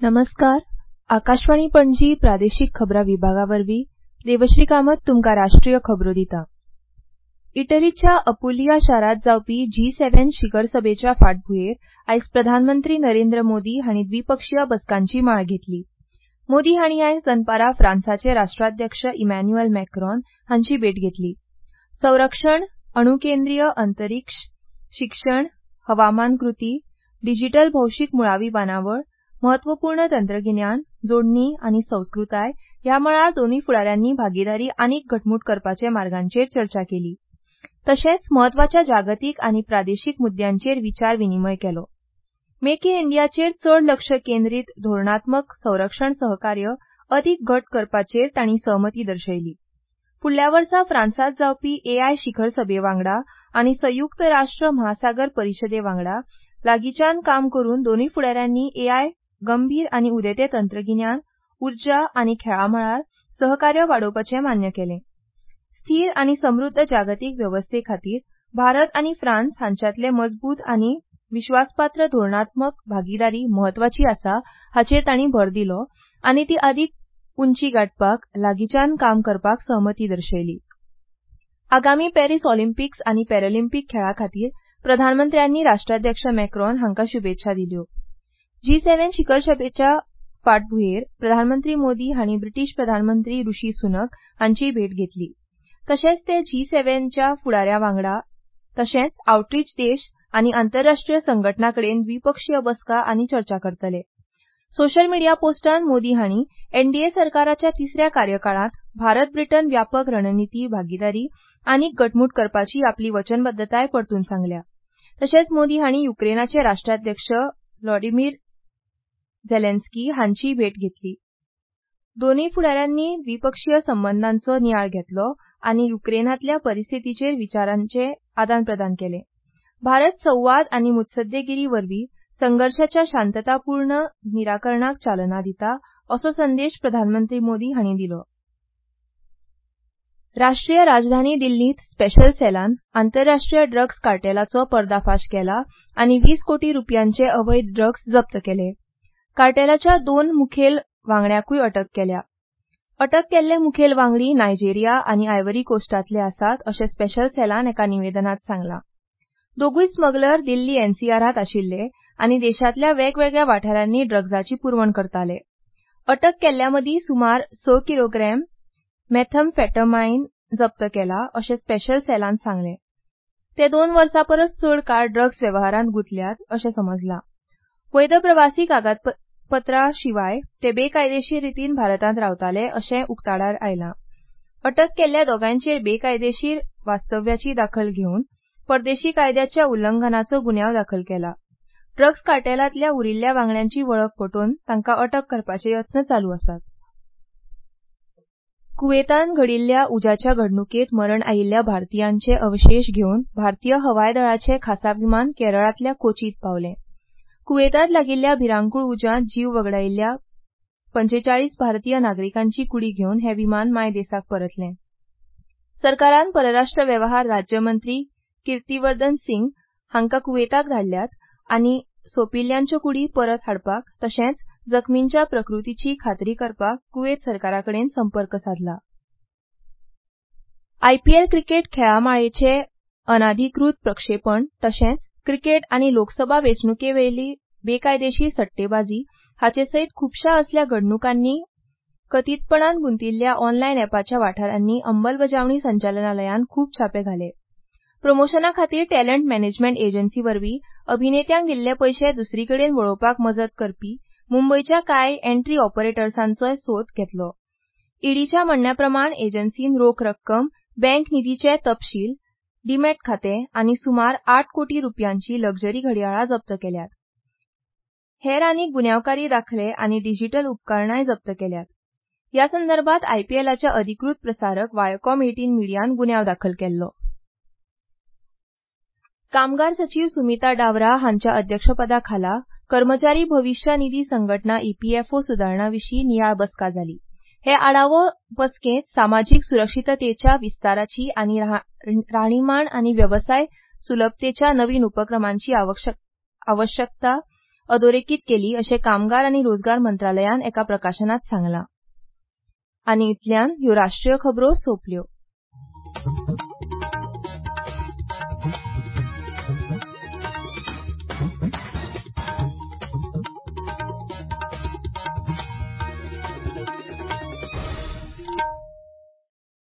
नमस्कार. आकाशवाणी पणजी प्रादेशीक खबरां विभागावरवीं देवश्री कामत तुमकां राष्ट्रीय खबरो दिता. इटलीच्या अपुलिया शारांत जावपी G7 शिखर सभेच्या फाटभुंयेर आयज प्रधानमंत्री नरेंद्र मोदी हांणी द्विपक्षीय बसकांची माळ घेतली. मोदी हांणी आयज दनपारां फ्रांसाचे राष्ट्राध्यक्ष इमॅन्युएल मॅक्रोन हांची भेट घेतली. संरक्षण, अणुकेंद्रीय, अंतरिक्ष, शिक्षण, हवामान कृती, डिजिटल भौशीक मुळावी बांदावळ, महत्वपूर्ण तंत्रगिन्यान, जोडणी आनी संस्कृताय ह्या मळार दोनूय फुडाऱ्यांनी भागीदारी आनीक घटमूट करपाचे मार्गांचेर चर्चा केली. तशेंच म्हत्वाच्या जागतीक आनी प्रादेशीक मुद्द्यांचेर विचार विनिमय केलो. मेक इन इंडियाचेर चड लक्ष केंद्रीत धोरणात्मक संरक्षण सहकार्य अदीक घट करपाचेर तांणी सहमती दर्शयली. फुडल्या वर्सा फ्रांसांत जावपी AI शिखर सभेवांगडा आनी संयुक्त राष्ट्र महासागर परिशदे वांगडा लागींच्यान काम करून दोनूय फुडाऱ्यांनी AI, गंभीर आनी उदेते तंत्रगिन्यान, उर्जा आनी खेळां मळार सहकार्य वाडोवपाचें मान्य केलें. स्थिर आनी समृद्ध जागतीक वेवस्थे खातीर भारत आनी फ्रांस हांच्यातले मजबूत आनी विश्वासपात्र धोरणात्मक भागीदारी म्हत्वाची आसा हाचेर तांणी भर दिलो आनी ती अदीक उंची गाठपाक लागींच्यान काम करपाक सहमती दर्शयली. आगामी पॅरीस ऑलिंपिक्स आनी पॅरालिंपिक खेळां खातीर प्रधानमंत्र्यांनी राष्ट्राध्यक्ष मॅक्रोन हांकां शुभेच्छा दिल्यो. G7 शिखर सभेच्या फाटभुंयेर प्रधानमंत्री मोदी हांणी ब्रिटीश प्रधानमंत्री ऋषी सुनक हांचीय भेट घेतली. तशेंच ते G7 च्या फुडाऱ्यां वांगडा तशेंच आउटरीच देश आनी आंतरराष्ट्रीय संघटनांकडेन द्विपक्षीय बसका आनी चर्चा करतले. सोशल मिडिया पोस्टांत मोदी हांणी NDA सरकाराच्या तिसऱ्या कार्यकाळांत भारत ब्रिटन व्यापक रणनीती भागीदारी आनीक घटमूट करपाची आपली वचनबद्धताय परतून सांगल्या. तशेंच मोदी हांणी युक्रेनाचे राष्ट्राध्यक्ष व्लादिमीर झेलेन्स्की हांचीय भेट घेतली. दोनूय फुडाऱ्यांनी द्विपक्षीय संबंधांचो नियाळ घेतलो आनी युक्रेनांतल्या परिस्थितीचेर विचारांचें आदान-प्रदान केलें. भारत संवाद आनी मुत्सद्देगिरी वरवीं संघर्षाच्या शांततापूर्ण निराकरणाक चालना दिता असो संदेश प्रधानमंत्री मोदी हांणी दिलो. राष्ट्रीय राजधानी दिल्लींत स्पेशल सेलान आंतरराष्ट्रीय ड्रग्स कार्टेलाचो पर्दाफाश केला आनी 20 कोटी रुपयांचे अवैध ड्रग्स जप्त केले. कार्टेलाच्या 2 मुखेल वांगड्यांकूय अटक केल्या. अटक केल्ले मुखेल वांगडी नायजेरिया आनी आयव्हरी कोस्टांतले आसात अशें स्पेशल सेलान एका निवेदनांत सांगलां. दोगूय स्मगलर दिल्ली NCRांत आशिल्ले आनी देशांतल्या वेगवेगळ्या वाठारांनी ड्रग्साची पुरवण करताले. अटक केल्ल्यामदीं सुमार 6 किलोग्रॅम मेथॅम्फेटामाइन जप्त केला अशें स्पेशल सेलान सांगलें. ते 2 वर्सां परस चड काळ ड्रग्स वेव्हारांत गुंतल्यात अशें समजलां. वैध प्रवासी कागदपत्रां शिवाय ते बेकायदेशीर रितीन भारतांत रावताले अशें उक्ताडार आयलां. अटक केल्ल्या दोगांयचेर बेकायदेशीर वास्तव्याची दखल घेवन परदेशी कायद्याच्या उल्लंघनाचो गुन्यांव दाखल केला. ड्रग्स कार्टेलांतल्या उरिल्ल्या वांगड्यांची वळख पटोवन तांकां अटक करपाचे यत्न चालू आसात. कुवेतान घडिल्ल्या उज्याच्या घडणुकेंत मरण आयिल्ल्या भारतीयांचे अवशेश घेवन भारतीय हवाय दळाचें खासा विमान केरळांतल्या कोचींत पावलें. कुवेतांत लागिल्ल्या भिरांकूळ उज्यांत जीव वगडायिल्ल्या 45 भारतीय नागरिकांची कुडी घेवन हें विमान मायदेसाक परतलें. सरकारान परराष्ट्र वेव्हार राज्यमंत्री कीर्तीवर्धन सिंग हांकां कुवेताक धाडल्यात आनी सोंपिल्ल्यांच्यो कुडी परत हाडपाक तशेंच जखमींच्या प्रकृतीची खात्री करपाक कुवेत सरकाराकडेन संपर्क साधला. IPL क्रिकेट खेळां माळेचें अनाधिकृत प्रक्षेपण तशेंच क्रिकेट आनी लोकसभा वेंचणुकेवेली बेकायदेशीर सट्टेबाजी हाचे सयत खुबशा असल्या घडणुकांनी कथीतपणान गुंतिल्ल्या ऑनलायन ॲपाच्या वाठारांनी अंमलबजावणी संचालनालयान खूब छापे घाले. प्रमोशना खातीर टॅलंट मॅनेजमेंट एजन्सी वरवीं अभिनेत्यांक दिल्ले पयशे दुसरीकडेन वळोवपाक मजत करपी मुंबयच्या कांय एंट्री ऑपरेटर्सांचोय सोद घेतलो. ईडीच्या म्हणण्याप्रमाण एजन्सीन रोख रक्कम, बँक निधीचे तपशील, डीमॅट खातें आनी सुमार 8 कोटी रुपयांची लक्झरी घडयाळां जप्त केल्यात. हेर आनीक गुन्यांवकारी दाखले आनी डिजिटल उपकरणांय जप्त केल्यात. ह्या संदर्भात IPLच्या अधिकृत प्रसारक वायकॉम 18 मिडियान गुन्यांव दाखल केल्लो. कामगार सचिव सुमिता डावरा हांच्या अध्यक्षपदा कर्मचारी भविष्य निधी संघटना EPFO सुदारणा विशीं नियाळ बसका जाली. हे आढावो बसकेंत सामाजीक सुरक्षीततेच्या विस्ताराची आनी राहणीमान आनी वेवसाय सुलभतेच्या नवीन उपक्रमांची आवश्यकता अधोरेखित केली अशें कामगार आनी रोजगार मंत्रालयान एका प्रकाशनात सांगलां. आनी इतल्यान ह्यो राष्ट्रीय खबरो सोंपल्यो.